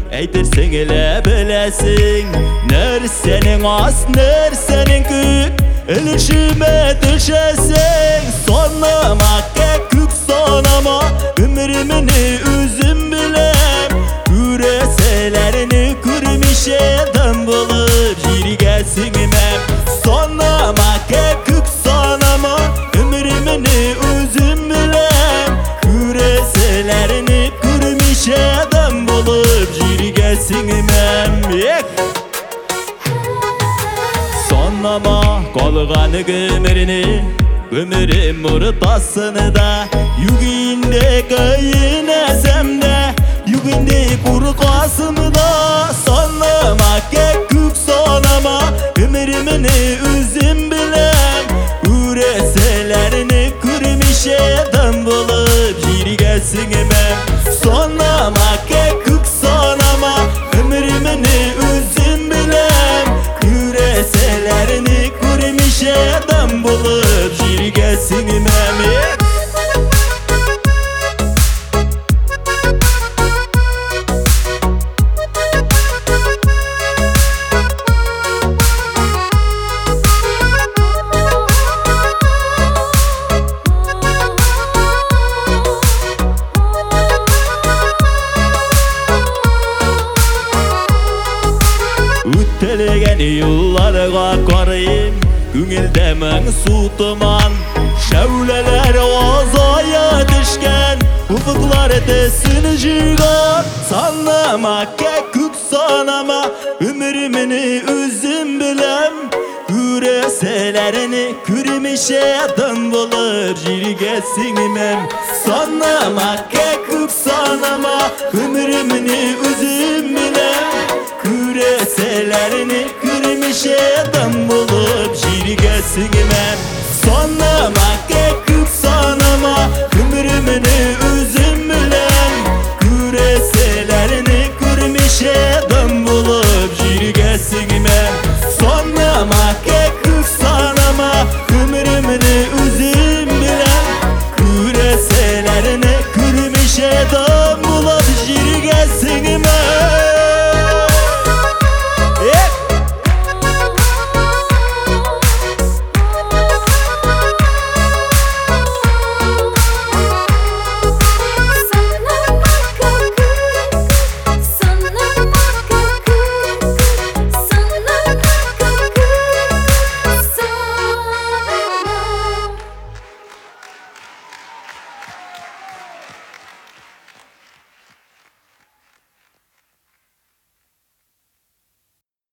Eytirsen ele bilesin. Nersenin as, nersenin kük, ilişime düşesin. Sonlama kekük sonama, ömrümünü üzüm bilem. Küreselerini kürmüş adam bulur, jiri gelsin imem. Sonlama kekük sonama, ömrümünü üzüm bilem. Küreselerini kürmüş adam bulur, jiri gelsin imem. Sonlama kolganı gömürünü, ömrüm ortasını da. Yügünde kayınasam da, yügünde kurkasını da. Sonlama kekük sonama, ömrümünü üzüm bilem. Küreselerini kürmüş adam bulup, jiri gelsin imem. Sonlama kekük sonama, ömrümünü üzüm bilem. Küreselerini kürmüş adam bulup, jiri gelsin imem. Ütelegen yıllarga karayım, güngildemen su tuman. Şevleler ozaya düşken, ufuklar etesini jigar. Sanlama kekük sanama, ömrümünü üzüm bilem. Küreselerini kürmüş adam bulur, jiri gelsin imem. Sanlama kekük sanama, ömrümünü üzüm bilem. Küreselerini kürmüş adam bulup, jiri gelsin imem. Sonlama